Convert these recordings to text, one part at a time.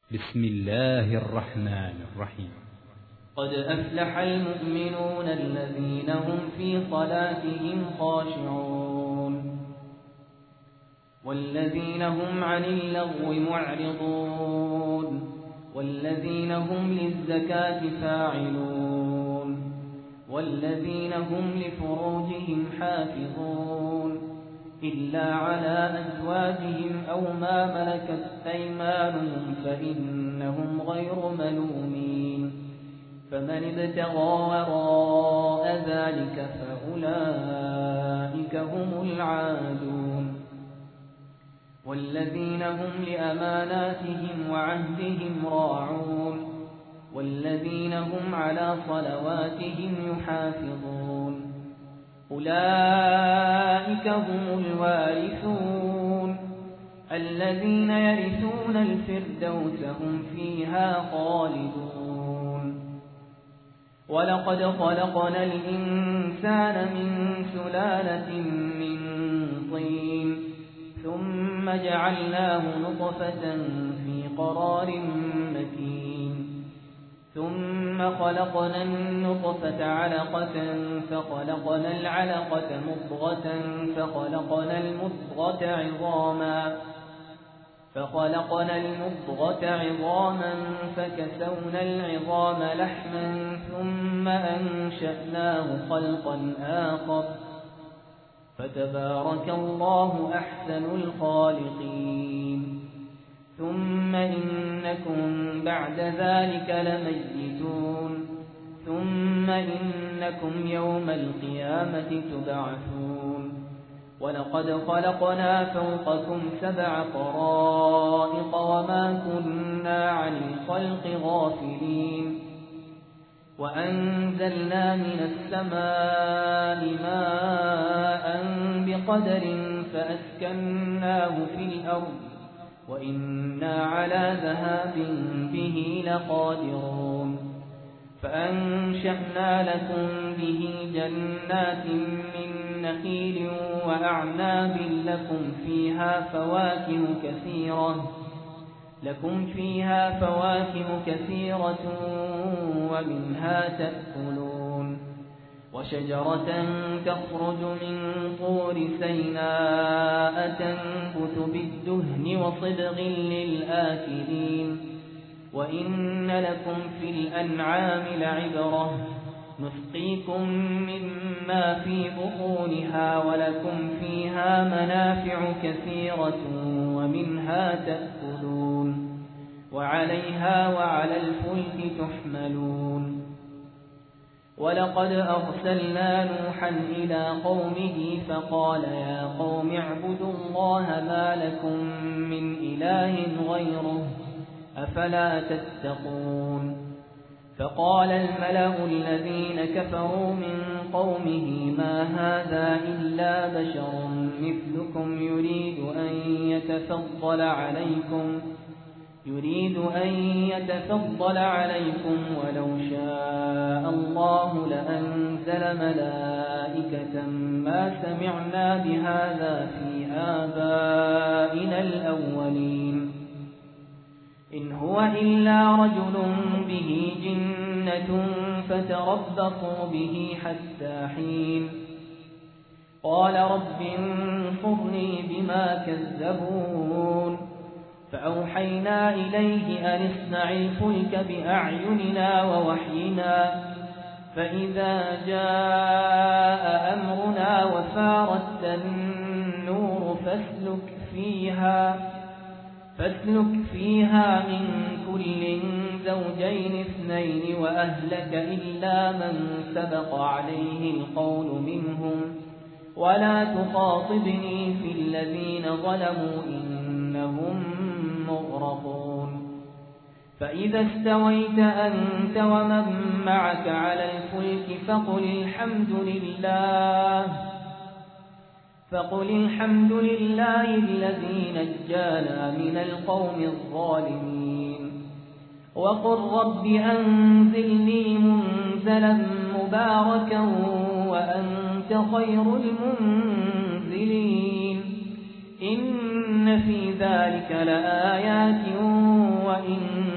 بسم الله الرحمن الرحيم. قد أفلح المؤمنون الذين هم في صلاتهم خاشعون والذين هم عن اللغو معرضون والذين هم للزكاة فاعلون والذين هم لفروجهم حافظون إلا على أزواجهم أو ما ملكت أيمانهم فإنهم غير ملومين فمن ابتغى وراء ذلك فأولئك هم العادون والذين هم لأماناتهم وعهدهم راعون والذين هم على صلواتهم يحافظون أولئك هم الوارثون الذين يرثون الفردوس هم فيها خالدون ولقد خلقنا الإنسان من سلالة من طين ثم جعلناه نطفة في قرار مكين ثم خلقنا النطفة علقة فخلقنا العلقة مضغة فخلقنا المضغة عظاما فكسونا العظام لحما ثم أنشأناه خلقا آخر فتبارك الله أحسن الخالقين ثم إنكم بعد ذلك لميتون ثم إنكم يوم القيامة تبعثون ولقد خلقنا فوقكم 7 طرائق وما كنا عن الخلق غافلين وأنزلنا من السماء ماء بقدر فأسكناه في الأرض وإنا على ذهاب به لقادرون فأنشأنا لكم به جنات من نخيل وأعناب لكم فيها فواكه كثيرة ومنها تأكلون وشجرة تخرج من طور سيناء تنبت بالدهن وصبغ للآكلين وإن لكم في الأنعام لعبرة نسقيكم مما في بطونها ولكم فيها منافع كثيرة ومنها تأكلون وعليها وعلى الفلك تحملون ولقد أرسلنا نوحا إلى قومه فقال يا قوم اعبدوا الله ما لكم من إله غيره أفلا تتقون فقال الملأ الذين كفروا من قومه ما هذا إلا بشر مثلكم يريد أن يتفضل عليكم ولو شاء الله لأنزل ملائكة ما سمعنا بهذا في آبائنا الأولين إن هو إلا رجل به جنة فتربصوا به حتى حين قال رب انصرني بما كذبون فأوحينا إليه أن اصنع الفلك بأعيننا ووحينا فإذا جاء أمرنا وفارت النور فاسلك فيها من كل زوجين 2 وأهلك إلا من سبق عليه القول منهم ولا تخاطبني في الذين ظلموا إنهم مغرقون فإذا استويت أنت ومن معك على الفلك فقل الحمد لله الذي نجانا من القوم الظالمين وقل رب أنزلني منزلا مباركا وأنت خير المنزلين إن في ذلك لآيات وإن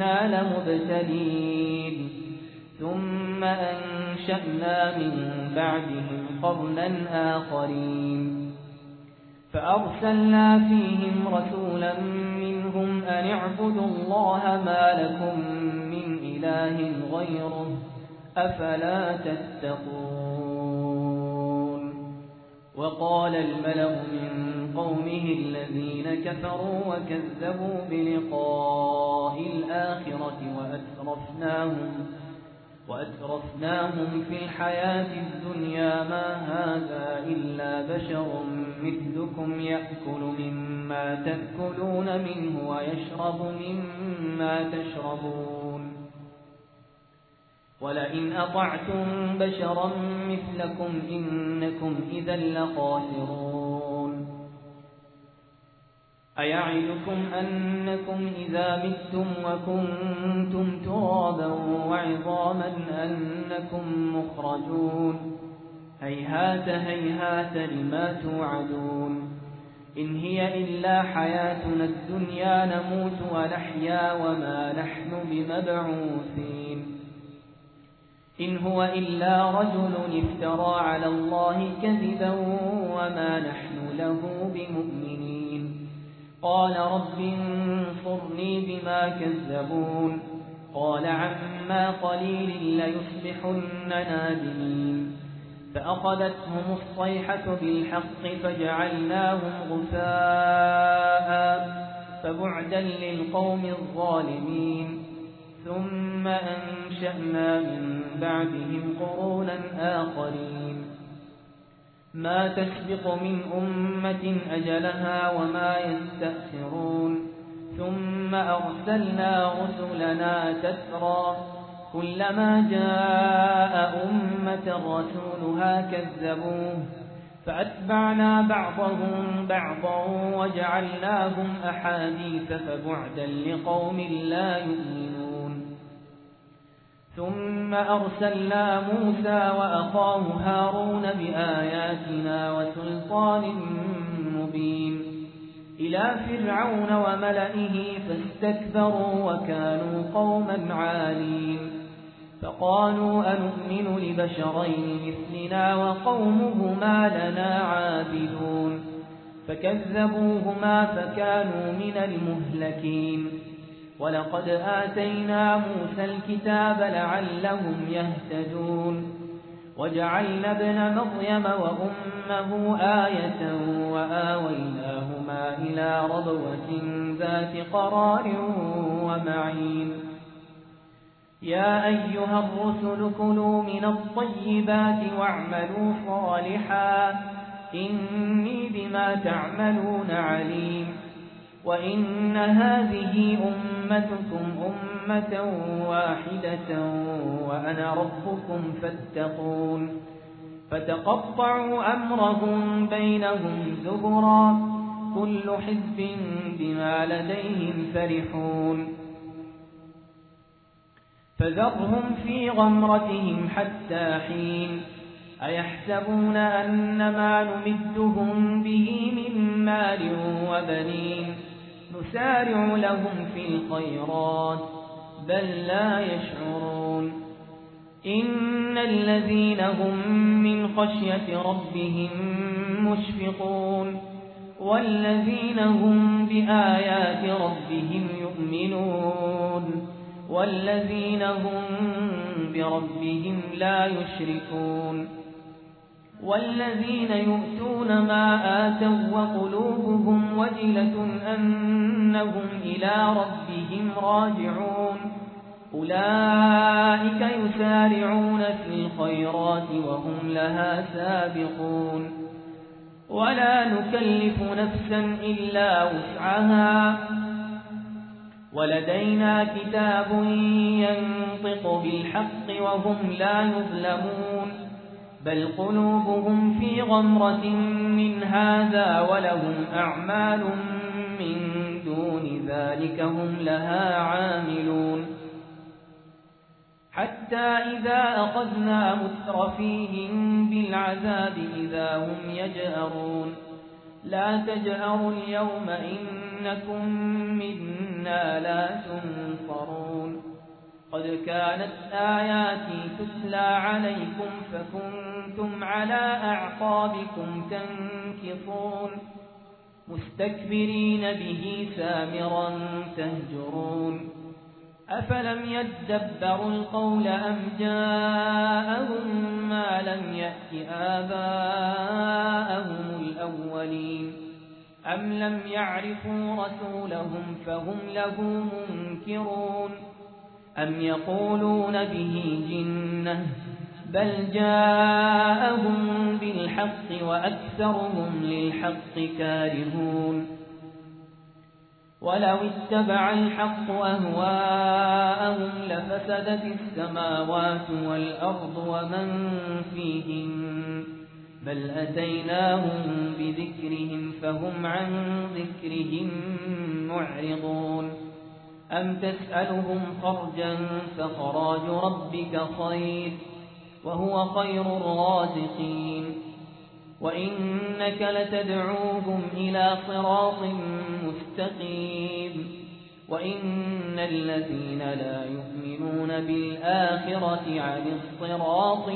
إنا لمبتلين ثم أنشأنا من بعدهم قرنا آخرين فأرسلنا فيهم رسولا منهم أن اعبدوا الله ما لكم من إله غيره أفلا تتقون وقال الملأ من قومه الذين كفروا وكذبوا بلقاء الآخرة وأترفناهم في الحياة الدنيا ما هذا إلا بشر مثلكم يأكل مما تأكلون منه ويشرب مما تشربون ولئن أطعتم بشرا مثلكم إنكم إذا لخاسرون أيعدكم أنكم إذا متم وكنتم ترابا وعظاما أنكم مخرجون هيهات هيهات لما توعدون إن هي إلا حياتنا الدنيا نموت ونحيا وما نحن بمبعوثين إن هو إلا رجل افترى على الله كذبا وما نحن له بمؤمنين قال رب انصرني بما كذبون قال عما قليل ليصبحن نادمين فأخذتهم الصيحة بالحق فجعلناهم غثاء فبعدا للقوم الظالمين ثم أنشأنا من بعدهم قرونا آخرين ما تسبق من أمة أجلها وما يستأخرون ثم أرسلنا رسلنا تترى كلما جاء أمة رسولها كذبوه فأتبعنا بعضهم بعضا وجعلناهم أحاديث فبعدا لقوم لا يؤمنون ثم أرسلنا موسى وأخاه هارون بآياتنا وسلطان مبين إلى فرعون وملئه فاستكبروا وكانوا قوما عالين فقالوا أنؤمن لبشرين مثلنا وقومهما لنا عابدون فكذبوهما فكانوا من المهلكين ولقد آتينا موسى الكتاب لعلهم يهتدون وجعلنا ابن مريم وأمه آية وآويناهما إلى ربوة ذات قرار ومعين يا أيها الرسل كلوا من الطيبات واعملوا صالحا إني بما تعملون عليم وإن هذه أمتكم أمة واحدة وأنا ربكم فاتقون فتقطعوا أمرهم بينهم زبرا كل حزب بما لديهم فرحون فذرهم في غمرتهم حتى حين أيحسبون أن ما نمدهم به من مال وبنين نسارع لهم في الخيرات بل لا يشعرون إن الذين هم من خشية ربهم مشفقون والذين هم بآيات ربهم يؤمنون والذين هم بربهم لا يشركون والذين يؤتون ما آتوا وقلوبهم وجلة أنهم إلى ربهم راجعون أولئك يسارعون في الخيرات وهم لها سابقون ولا نكلف نفسا إلا وسعها ولدينا كتاب ينطق بالحق وهم لا يظلمون بل قلوبهم في غمرة من هذا ولهم أعمال من دون ذلك هم لها عاملون حتى إذا أخذنا مترفيهم بالعذاب إذا هم يجأرون لا تجأروا اليوم إنكم منا لا تنصرون قد كانت آياتي تتلى عليكم فكنتم على أعقابكم تنكصون مستكبرين به سامرا تهجرون أفلم يدبروا القول أم جاءهم ما لم يأت آباءهم الأولين أم لم يعرفوا رسولهم فهم له منكرون أم يقولون به جنة بل جاءهم بالحق وأكثرهم للحق كارهون ولو اتبع الحق أهواءهم لفسدت السماوات والأرض ومن فيهن بل أتيناهم بذكرهم فهم عن ذكرهم معرضون أم تسألهم خرجا فخراج ربك خير وهو خير الرازقين وإنك لتدعوهم إلى صراط مستقيم وإن الذين لا يؤمنون بالآخرة عن الصراط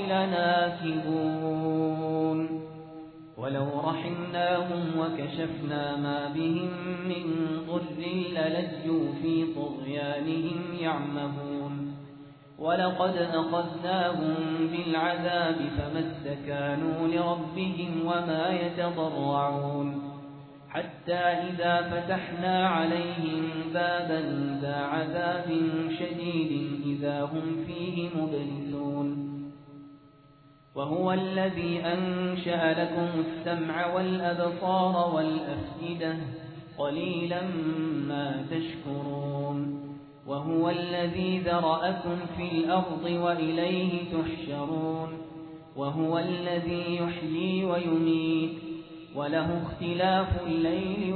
لناكبون ولو رحمناهم وكشفنا ما بهم من ضر للجوا في طغيانهم يعمهون ولقد أخذناهم بالعذاب فما استكانوا لربهم وما يتضرعون حتى إذا فتحنا عليهم بابا ذا عذاب شديد إذا هم فيه مبلسون وهو الذي أنشأ لكم السمع والأبصار والأفئدة قليلا ما تشكرون وهو الذي ذرأكم في الأرض وإليه تحشرون وهو الذي يحيي ويميت وله اختلاف الليل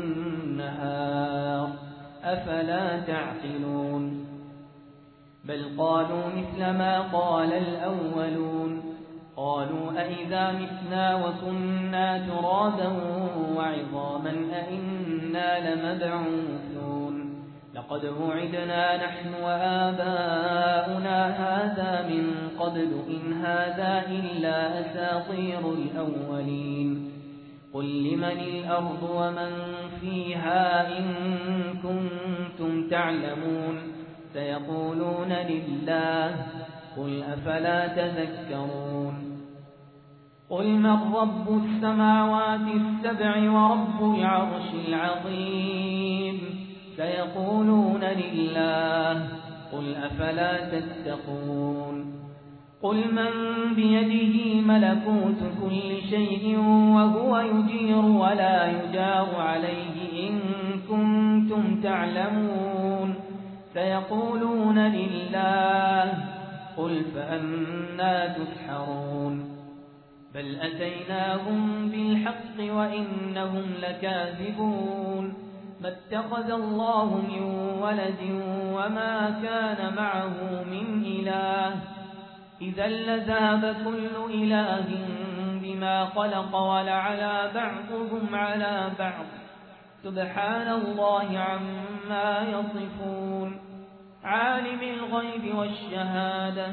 والنهار أفلا تعقلون بل قالوا مثل ما قال الأولون قالوا أئذا متنا وكنا ترابا وعظاما أئنا لمبعوثون لقد وعدنا نحن وآباؤنا هذا من قبل إن هذا إلا أساطير الأولين قل لمن الأرض ومن فيها إن كنتم تعلمون سيقولون لله قل أفلا تذكرون قل من رب السماوات السبع ورب العرش العظيم سيقولون لله قل أفلا تتقون قل من بيده ملكوت كل شيء وهو يجير ولا يجار عليه إن كنتم تعلمون سيقولون لله قل فأنا تسحرون بل أتيناهم بالحق وإنهم لكاذبون ما اتخذ الله من ولد وما كان معه من إله إذا لذهب كل إله بما خلق ولعلى بعضهم على بعض سبحان الله عما يصفون عالم الغيب والشهادة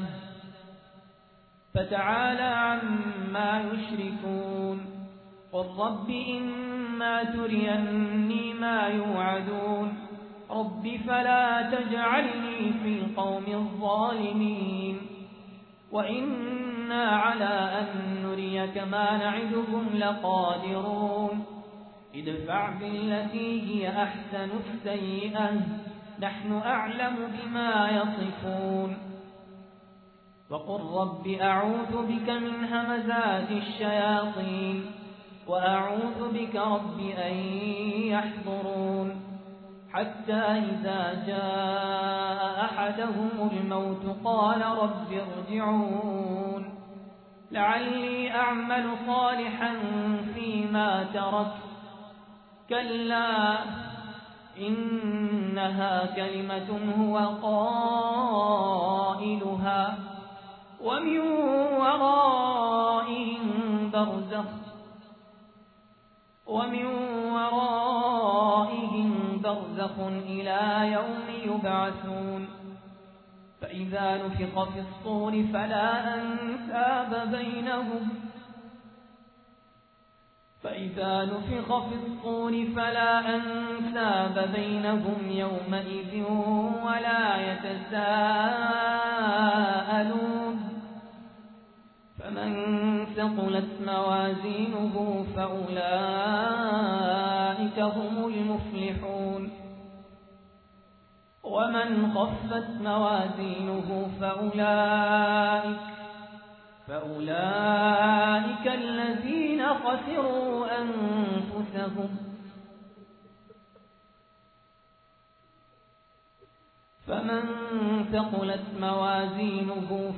فتعالى عما يشركون قل رب إما تريني ما يوعدون رب فلا تجعلني في القوم الظالمين وإنا على أن نريك ما نعدهم لقادرون ادفع بالتي هي أحسن السيئة نحن أعلم بما يصفون وقل رب أعوذ بك من همزات الشياطين وأعوذ بك رب أن يحضرون حتى إذا جاء أحدهم الموت قال رب ارجعون لعلي أعمل صالحا فيما تركت كلا إنها كلمة هو قائلها ومن ورائهم برزخ إلى يوم يبعثون فإذا نفخ في الصور فلا أنساب بينهم يومئذ ولا يتساءلون فمن ثقلت موازينه فأولئك هم المفلحون ومن خفت موازينه فأولئك الذين خسروا أنفسهم فمن ثقلت موازينه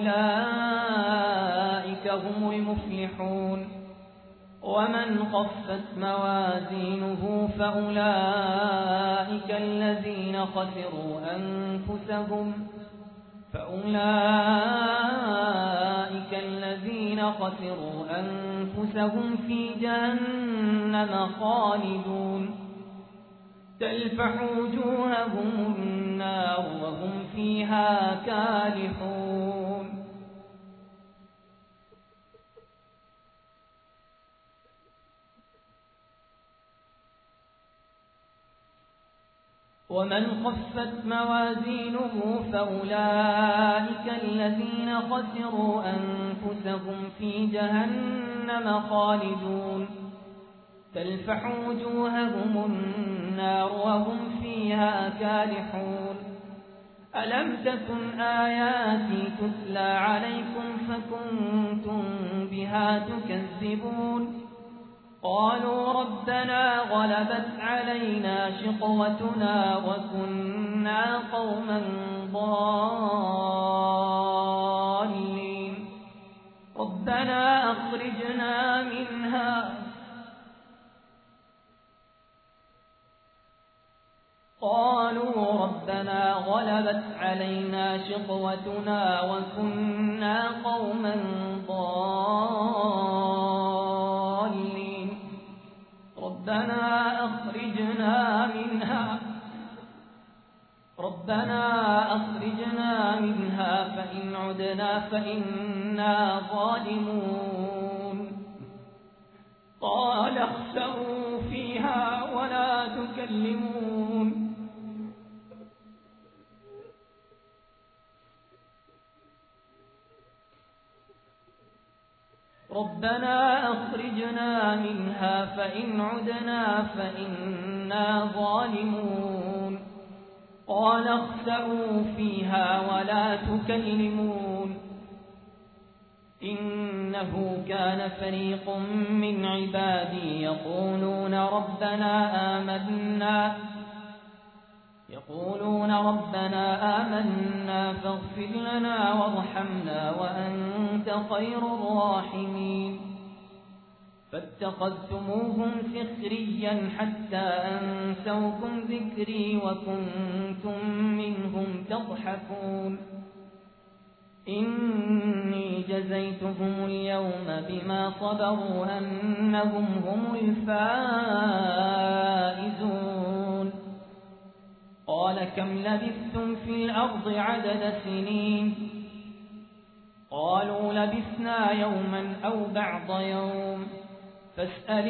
فأولئك هم المفلحون ومن خفت موازينه فأولئك الذين خسروا أنفسهم في جهنم خالدون تلفح وجوههم النار وهم فيها كالحون ومن خفت موازينه فأولئك الذين خسروا أنفسهم في جهنم خالدون تلفح وجوههم النار وهم فيها كالحون ألم تكن آياتي تتلى عليكم فكنتم بها تكذبون قالوا ربنا غلبت علينا شقوتنا وكنا قوما ضالين ربنا أخرجنا منها قالوا ربنا غلبت علينا شقوتنا وكنا قوما ضالين ربنا أخرجنا منها فإن عدنا فإنا ظالمون قال اخسئوا فيها ولا تكلمون ربنا أخرجنا منها فإن عدنا فإنا ظالمون قال اخسئوا فيها ولا تكلمون إنه كان فريق من عبادي يقولون ربنا آمنا فاغفر لنا وارحمنا وأنت خير الراحمين فاتخذتموهم سخريا حتى أنسوكم ذكري وكنتم منهم تضحكون إني جزيتهم اليوم بما صبروا أنهم هم الفائزون قال كم لبثتم في الأرض عدد سنين قالوا لبثنا يوما أو بعض يوم فاسأل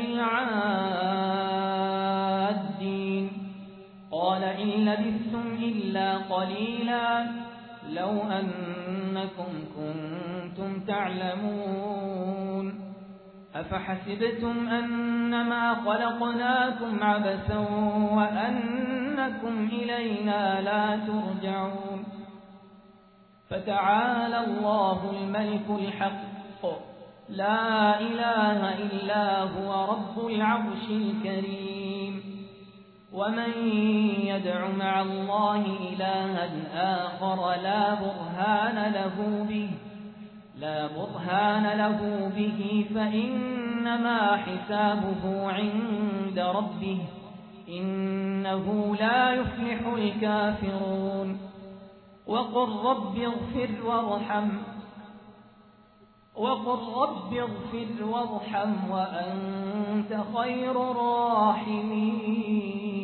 العادين قال إن لبثتم إلا قليلا لو أنكم كنتم تعلمون أفحسبتم أنما خلقناكم عبثا وأنكم إلينا لا ترجعون فتعالى الله الملك الحق لا إله إلا هو رب العرش الكريم ومن يدع مع الله إلها آخر لا برهان له به فإنما حسابه عند ربه إنه لا يفلح الكافرون وقل رب اغفر وارحم وأنت خير الراحمين